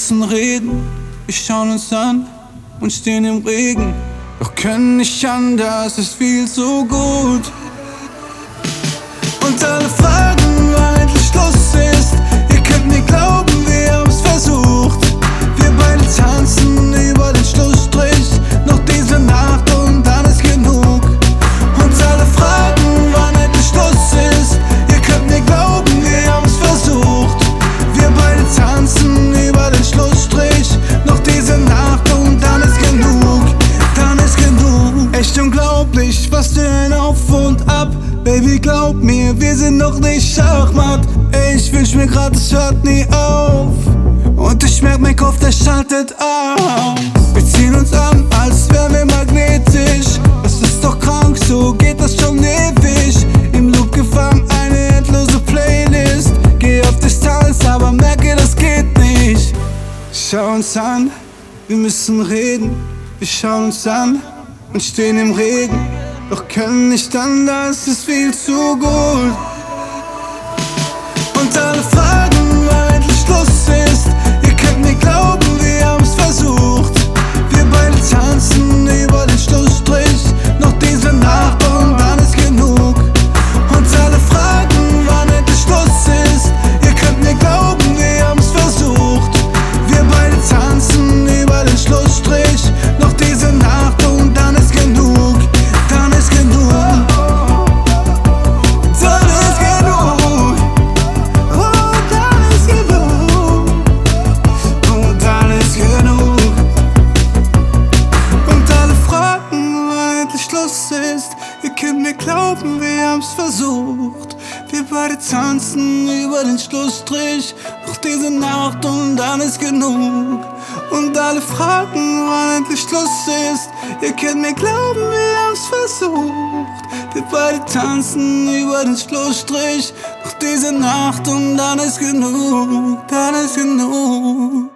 müssen reden, wir schauen uns an und stehen im Regen, doch können nicht anders, es ist viel zu gut. Und alle fragen, wann endlich Schluss ist. Ihr könnt mir glauben, wir haben's versucht. Wir beide tanzen über den Schlussstrich, noch diese Nacht und dann ist genug. Und alle fragen, wann endlich Schluss ist. Ihr könnt mir glauben, wir haben's versucht. Wir beide tanzen über den Schlussstrich, noch diese Nacht und dann ist genug. Dann ist genug. Echt unglaublich, was für ein Auf und Ab. Baby, glaub mir, wir sind noch nicht Schachmatt. Ey, ich wünsch mir grad, es hört nie auf. Und ich merk, mein Kopf, der schaltet aus. Wir ziehen uns an, als wären wir magnetisch. Das ist doch krank, so geht das schon ewig. Im Loop gefangen, eine endlose Playlist. Geh auf Distanz, aber merke, das geht nicht. Schau uns an, wir müssen reden. Wir schauen uns an und stehen im Regen, doch können nicht anders, ist viel zu gut. Und alle fragen, wann endlich Schluss ist. Ihr könnt mir glauben, wir haben's versucht. Wir beide tanzen über den Schlussstrich, noch diese Nacht und dann ist genug. Und alle fragen, wann endlich Schluss ist. Ihr könnt mir glauben, wir haben's versucht. Wir beide tanzen über den Schlussstrich, noch diese Nacht und dann ist genug. Dann ist genug. Dann ist genug. Oh, dann ist genug. Und dann ist genug. Und alle fragen, wann endlich Schluss ist. Ihr könnt mir glauben, wir haben's versucht. Wir beide tanzen über den Schlussstrich, noch diese Nacht und dann ist genug. Und alle fragen, wann endlich Schluss ist. Ihr könnt mir glauben, wir haben's versucht. Wir beide tanzen über den Schlussstrich, noch diese Nacht und dann ist genug. Dann ist genug.